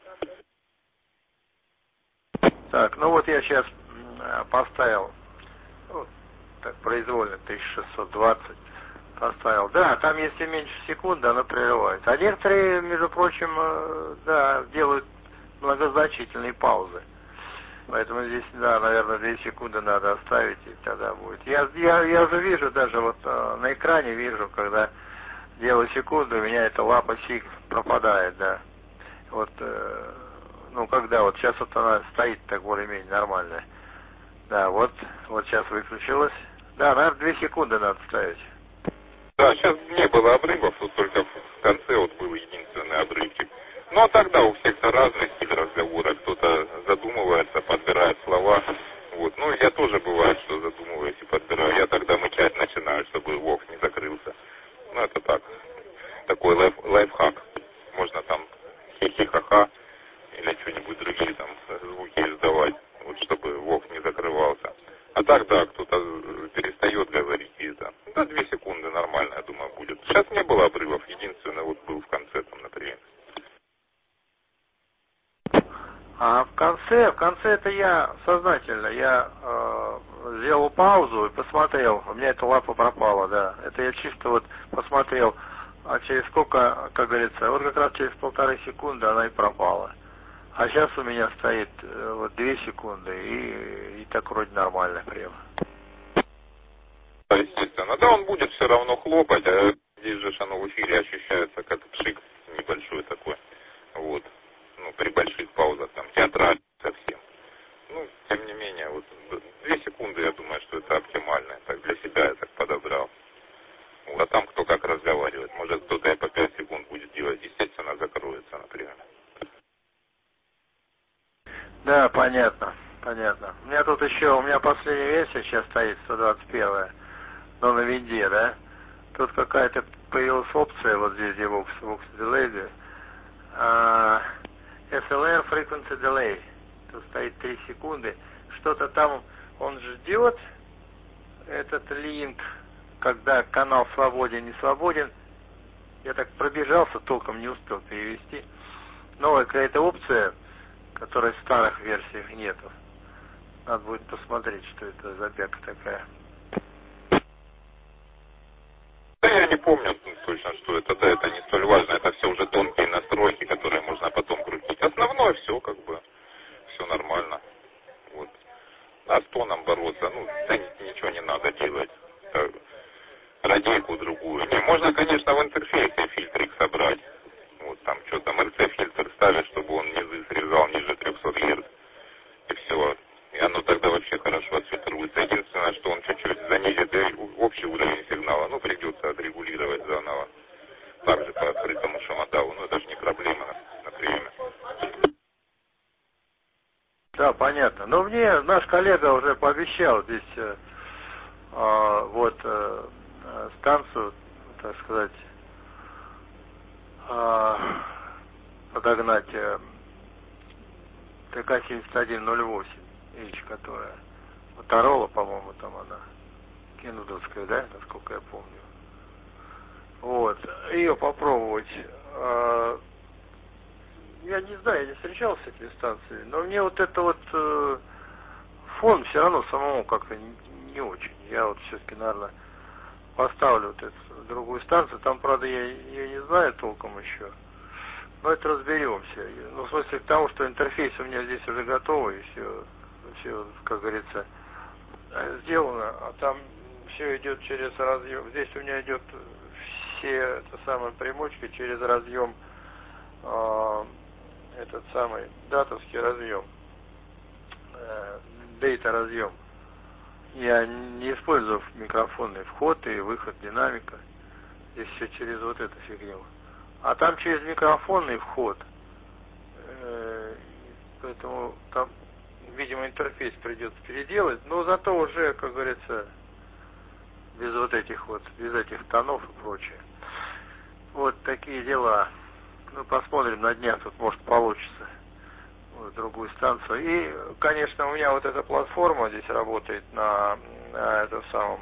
Так, ну вот я сейчас поставил, вот, так, произвольно 1620 поставил. Да, там если меньше секунды, оно прерывается. А некоторые, между прочим, да, делают многозначительные паузы. Поэтому здесь, да, наверное, 2 секунды надо оставить, и тогда будет. Я уже вижу, даже вот на экране вижу, когда делаю секунду, у меня эта лапа сиг пропадает, да. Вот, ну, когда вот сейчас вот она стоит так более-менее нормально. Да, вот сейчас выключилась. Да, наверное, 2 секунды надо ставить. Да, сейчас не было обрывов, вот только в конце вот был единственный обрывчик. Ну, а тогда у всех-то разный стиль разговора. Кто-то задумывается, подбирает слова. Вот. Ну, я тоже бывает, что задумываюсь и подбираю. Я тогда мычать начинаю, чтобы вокс не закрылся. Ну, это так. Такой лайфхак. Можно там хи-хи-ха-ха или что-нибудь другие там звуки издавать, вот чтобы вокс не закрывался. А так, да, кто-то перестает говорить и это. Да, 2 секунды нормально, я думаю, будет. Сейчас не было обрывов, единственное, вот был в конце там, например. А в конце это я сознательно, я сделал паузу и посмотрел, у меня эта лапа пропала, да. Это я чисто вот посмотрел, а через сколько, как говорится, вот как раз через 1,5 секунды она и пропала. А сейчас у меня стоит вот 2 секунды, и так вроде нормально прямо. Естественно, да, он будет все равно хлопать, а здесь же оно в эфире ощущается как пшик небольшой такой, вот, ну, при больших паузах, там, театрально совсем. Ну, тем не менее, вот, 2 секунды, я думаю, что это оптимально, так для себя я так подобрал. Вот, а там кто как разговаривает, может кто-то и по 5 секунд будет делать, естественно, закроется, например. Да, понятно, понятно. У меня тут еще, у меня последняя версия сейчас стоит, 121-я, но на винде, да? Тут какая-то появилась опция, вот здесь, где Vox Delay, SLR Frequency Delay. Тут стоит 3 секунды. Что-то там он ждет, этот линк, когда канал свободен, не свободен. Я так пробежался, толком не успел перевести. Новая какая-то опция, которой в старых версиях нету. Надо будет посмотреть, что это за бяка такая. Да я не помню точно, что это, да, это не столь важно, это все уже тонкие настройки, которые можно потом крутить. Основное все, как бы, все нормально. Вот. А с тоном бороться, ну, да ничего не надо делать. Так, радийку другую. Не, можно, конечно, в интерфейсе фильтрик собрать. Вот там что там, RC-фильтр ставишь, чтобы он низы срезал ниже 300 Гц. И все. И оно тогда вообще хорошо отфильтруется. Единственное, что он чуть-чуть занизит общий уровень сигнала. Ну, придется отрегулировать заново. Также по открытому шумодаву. Но это же не проблема на приеме. Да, понятно. Но мне наш коллега уже пообещал здесь станцию, так сказать, подогнать ТК-7108, которая Моторола, по-моему, там она, Кенудовская, да, насколько я помню. Вот, ее попробовать. Я не знаю, я не встречался с этой станцией, но мне вот это вот фон все равно самому как-то не очень. Я вот все-таки, наверное, поставлю вот эту другую станцию. Там, правда, я ее не знаю толком еще. Но это разберемся. Ну, в смысле к тому, что интерфейс у меня здесь уже готовый, все, как говорится, сделано, а там все идет через разъем. Здесь у меня идет все это самое примочки через разъем, этот самый датовский разъем, дейта разъем. Я не использую микрофонный вход и выход динамика. Здесь все через вот эту фигню. А там через микрофонный вход. Поэтому там, видимо, интерфейс придется переделать. Но зато уже, как говорится, без вот этих вот, без этих тонов и прочее. Вот такие дела. Ну, посмотрим на днях, тут может получится. Вот, другую станцию. И, конечно, у меня вот эта платформа здесь работает на этом самом,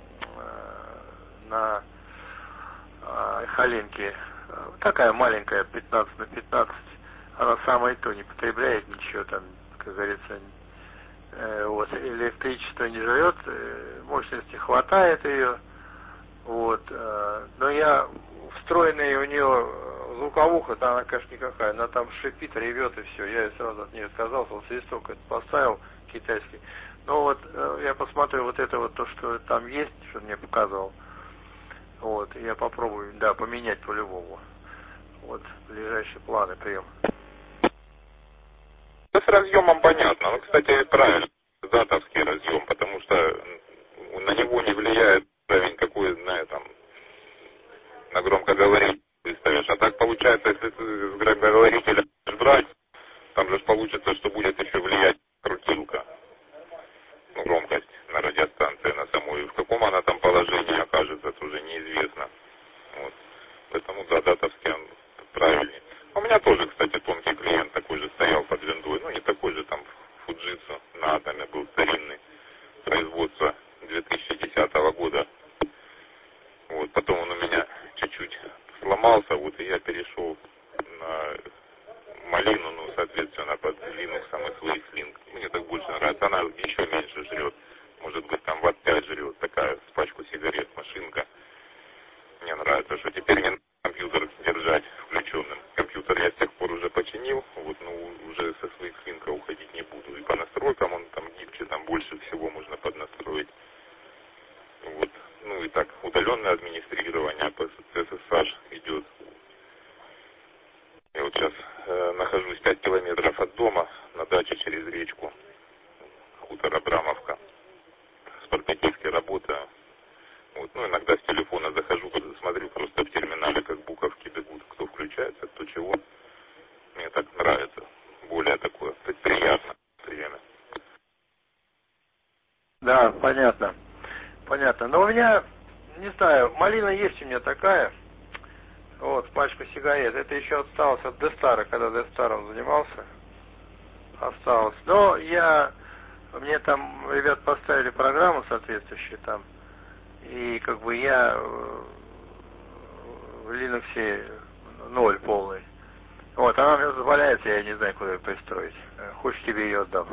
на Халинке. Такая маленькая, 15 на 15. Она самая то не потребляет ничего там, как говорится, вот, электричество не жрет, мощности хватает ее. Вот, но я встроенная у нее звуковуха-то она, конечно, никакая. Она там шипит, ревет и все. Я сразу от нее отказался, вот свисток это поставил китайский. Но вот я посмотрю вот это вот то, что там есть, что мне показывал. Вот, я попробую, да, поменять по-любому. Вот, ближайшие планы, прием. Да с разъемом понятно. Ну, кстати, правильно, датовский разъем, потому что на него не влияет уровень какой на этом, на громкоговоритель ставишь. А так получается, если ты с громкоговорителя брать, там же получится, что будет еще влиять крутилка. Ну, громкость на радиостанции, на самой. И в каком она там положении окажется, это уже неизвестно. Вот. Поэтому, да, датовский он правильнее. У меня тоже, кстати, тонкий клиент такой же стоял под виндой. Ну, не такой же, там, Fujitsu на атоме был старинный. Производство 2010 года. Вот, потом он у меня чуть-чуть сломался, вот, и я перешел на малину, ну, соответственно, под Linux, и Swiss Link. Мне так больше нравится. Она еще меньше жрет. Может быть, сейчас нахожусь 5 километров от дома, на даче через речку, хутор Абрамовка. С портативки работаю. Вот, ну, иногда с телефона захожу, смотрю просто в терминале, как буковки бегут, кто включается, кто чего. Мне так нравится. Более такое приятно время. Да, понятно. Понятно. Но у меня, не знаю, малина есть у меня такая. Вот, пачка сигарет. Это еще осталось от Дестара, когда Дестаром занимался. Осталось. Но мне там ребят поставили программу соответствующую там. И как бы я в Linux 0 полный. Вот, она мне позволяет, я не знаю, куда ее пристроить. Хочешь, тебе ее отдам.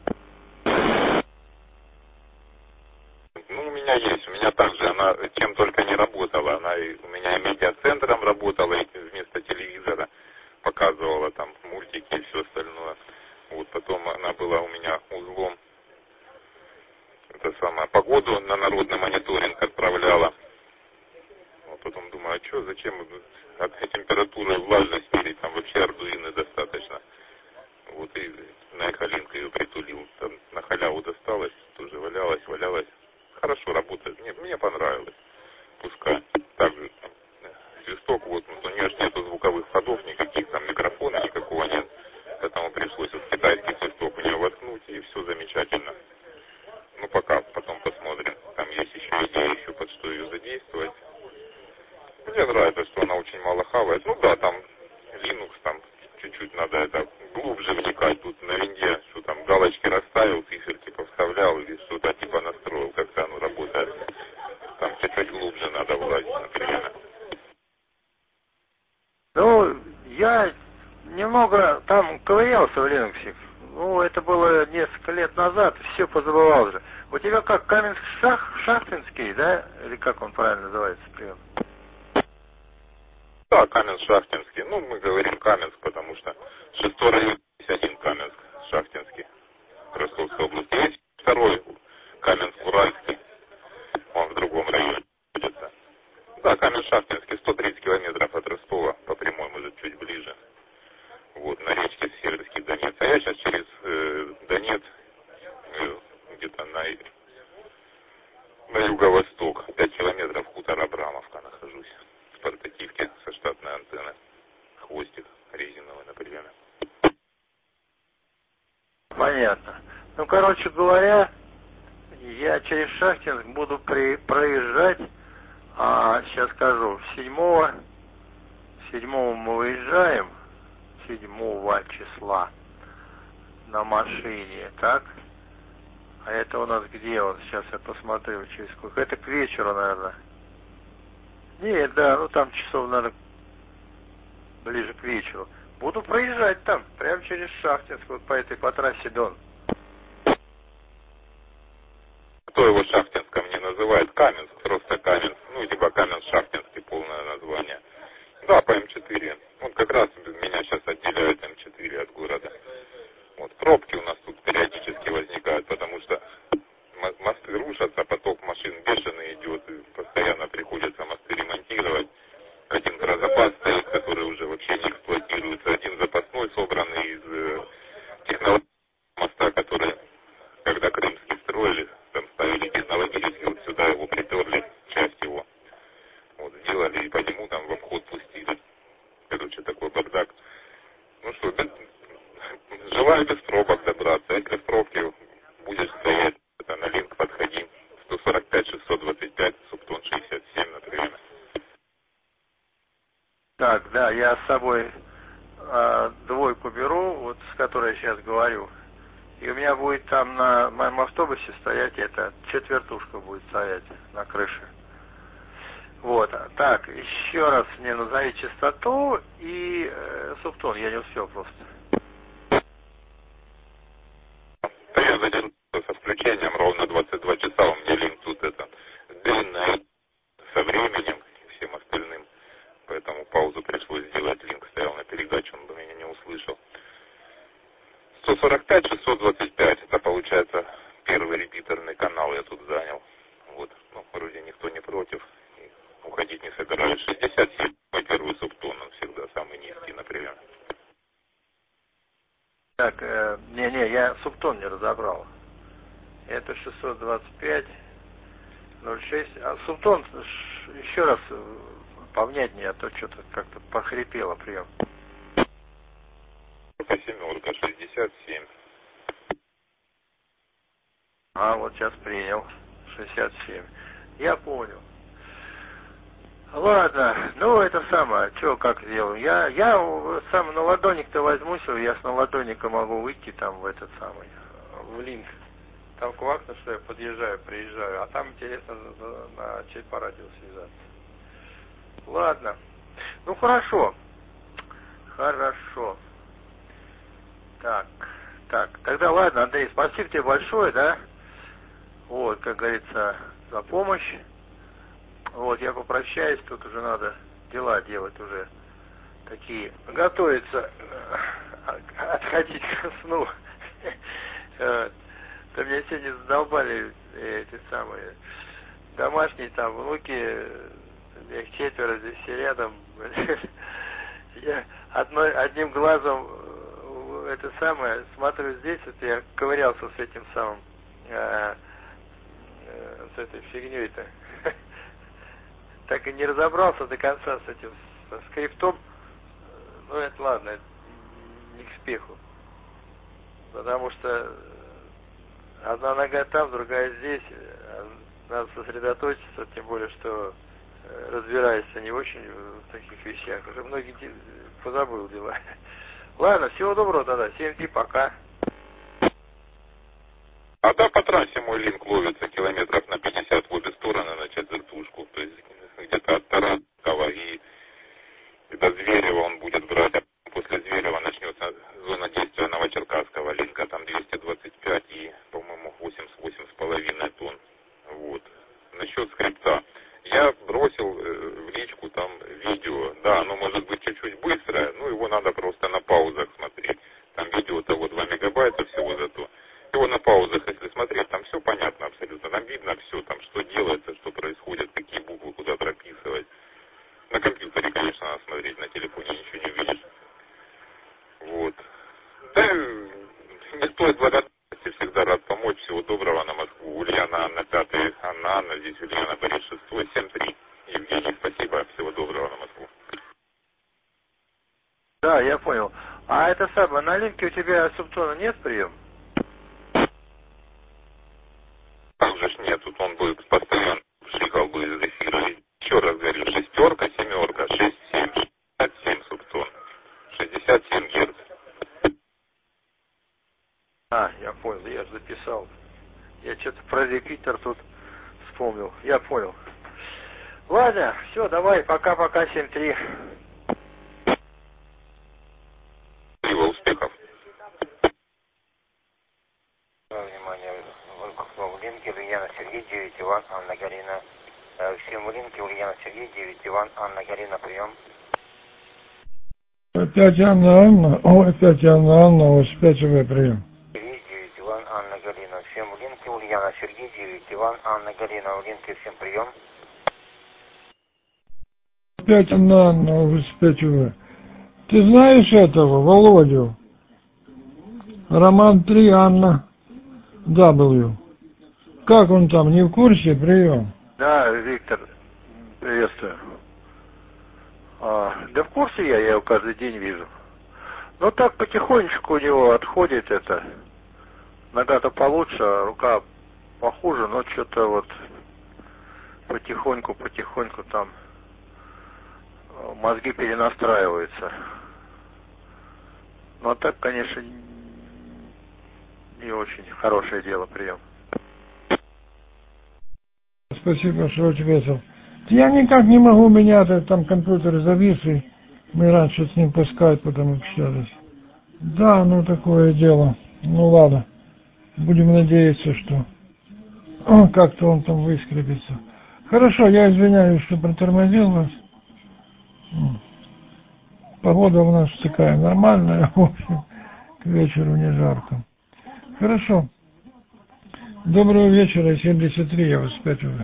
Ну, у меня есть, у меня также, она чем только не работала, она у меня и медиацентром работала, и вместо телевизора показывала там мультики и все остальное. Вот, потом она была у меня узлом, это самое, погоду на народный мониторинг отправляла. Вот, потом думаю, а что, зачем, от температуры, влажности, или там вообще ардуины достаточно. Вот, и на эхолинк ее притулил, там на халяву досталось, тоже валялась. Хорошо работает, мне понравилось. Пускай. Также свисток, вот, у нее же нету звуковых ходов, никаких там микрофона никакого нет. Поэтому пришлось вот китайский свисток у нее воткнуть, и все замечательно. Ну, пока, потом посмотрим. Там есть еще идея, еще под что ее задействовать. Мне нравится, что она очень мало хавает. Ну да, там Linux, там чуть-чуть надо это глубже вникать. Тут на винде, что там галочки расставил, циферки повставлял или что-то типа настроил, как-то оно работает. Там чуть-чуть глубже надо влазить, например. Ну, я немного там ковырялся в Linux. Ну, это было несколько лет назад, все позабывал же. У тебя как, Каменск-Шахтинский, да? Или как он правильно называется, прием? Да, Каменск-Шахтинский. Ну, мы говорим Каменск, потому что 6-й район, 51 Каменск-Шахтинский, Ростовской области. Есть второй Каменск-Уральский, он в другом районе находится. Да, Каменск-Шахтинский, 130 километров от Ростова, по прямой, может, чуть ближе. Вот, на речке Северский Донец. А я сейчас через Донец, где-то на юго-восток, 5 километров, хутор Абрамовка нахожусь. В портативке со штатной антенной. Хвостик резиновый, например. Понятно. Ну, короче говоря, я через Шахтинск буду проезжать, сейчас скажу, 7 мы выезжаем, 7 числа на машине, так? А это у нас где? Вот сейчас я посмотрю, через сколько. Это к вечеру, наверное. Нет, да, ну там часов, наверное, ближе к вечеру. Буду проезжать там, прямо через Шахтинск, вот по трассе Дон. Кто его Шахтинском не называет? Каменск, просто Каменск. Ну, либо Каменск-Шахтинский, полное название. Да, по М4. Вот как раз меня сейчас отделяет М4 от города. Вот пробки у нас тут периодически возникают, потому что мосты рушатся, поток машин бешеный идет, и постоянно приходится мосты ремонтировать. Один грозопас стоит, который уже вообще не эксплуатируется, один запасной, собранный из технологии моста, который, когда крымский строили, там ставили технологически, вот сюда его приперли, часть его. Вот сделали и по нему там в обход пустили. Короче, такой бардак. Ну что, желаю без пробок добраться. Если в пробке будешь стоять, это на линк подходи. 145-625, Субтон 67, например. Так, да, я с собой двойку беру, вот с которой я сейчас говорю. И у меня будет там на моем автобусе стоять, это четвертушка будет стоять на крыше. Вот, так, еще раз мне назови частоту и Субтон, я не успел просто. Да я задержу со включением ровно 22 часа, у меня линк тут это длинная со временем и всем остальным. Поэтому паузу пришлось сделать, линк стоял на передачу, он бы меня не услышал. 145-625, это получается первый репитерный канал я тут занял. Вот, ну, вроде никто не против, уходить не собираюсь. 67, мой первый Субтон, он всегда самый низкий, например. Так, я субтон не разобрал. Это 625, 06. А субтон еще раз повнятнее, а то что-то как-то похрипело прием. Семерка, 67. А, вот сейчас принял. 67. Я понял. Ладно, ну это самое, что как сделаю? Я сам на ладонник-то возьмусь, я с наладонника могу выйти там в этот самый, в линк. Там квакно, что я подъезжаю, приезжаю, а там интересно на чуть по радио связаться. Ладно. Ну хорошо. Хорошо. Так, тогда ладно, Андрей, спасибо тебе большое, да? Вот, как говорится, за помощь. Вот, я попрощаюсь, тут уже надо дела делать уже такие, готовиться, отходить к сну. То меня сегодня задолбали эти самые домашние там внуки, их 4 здесь все рядом. Я одним глазом это самое смотрю здесь, вот я ковырялся с этим самым, с этой фигней-то. Так и не разобрался до конца с этим со скриптом. Ну это ладно, это не к спеху. Потому что одна нога там, другая здесь. Надо сосредоточиться, тем более, что разбираюсь не очень в таких вещах. Уже многие позабыл дела. Ладно, всего доброго тогда. 7-3, пока. А да, по трассе мой линк ловится километров на 50 в обе стороны на четвертушку. То есть где-то от Тарасова и до Зверева он будет брать. А после Зверева начнется зона действия Новочеркасского линка. Там 225 и, по-моему, 8,5 тонн. Вот. Насчет скрипта. Я бросил в личку там видео. Да, оно может быть чуть-чуть быстрое, но его надо просто на паузах смотреть. Там видео-то вот 2 мегабайта всего зато. Его на паузах, если смотреть, там все понятно абсолютно. Там видно все, там что делается, что происходит, какие буквы куда прописывать. На компьютере, конечно, надо смотреть, на телефоне ничего не увидишь. Вот. Да, не стоит благодарности, всегда рад помочь. Всего доброго, на Москву. Ульяна, Анна, 5, Анна, здесь Ульяна, Борис, 6, 7-3. Евгений, спасибо, всего доброго, на Москву. Да, я понял. А это самое, на линке у тебя субтона нет прием? Там же ж нет, тут он будет постоянно шикал бы из эфира. Еще раз говорю, 6, 7, 6, 7, 67 субтон. 67 герц. А, я понял, я же записал. Я что-то про репитер тут вспомнил. Я понял. Ладно, все, давай, пока-пока, 7-3. Успехов. Внимание, в линке Ульяна Сергей, 9 Иван, Анна Галина. Всем в линке Ульяна Сергей, 9 Иван, Анна Галина, прием. Опять Анна, 85 УВ, прием. Сергей, 9 Иван, Анна Галина. Всем в линке Ульяна Сергей, 9 Иван, Анна Галина. В линке всем прием. Опять Анна, 85 УВ. Ты знаешь этого, Володю? Роман 3, Анна W. Как он там, не в курсе? Прием. Да, Виктор, приветствую. Да в курсе я его каждый день вижу. Но так потихонечку у него отходит это. Нога-то получше, рука похуже, но что-то вот потихоньку там мозги перенастраиваются. Но так, конечно, не очень хорошее дело прием. Спасибо, что ответил. Я никак не могу, у меня там компьютер завис, и мы раньше с ним по скайпу там общались. Да, ну такое дело. Ну ладно, будем надеяться, что как-то он там выскребется. Хорошо, я извиняюсь, что протормозил вас. Погода у нас такая нормальная, в общем, к вечеру не жарко. Хорошо. Доброго вечера, 73, я вас 5 уже.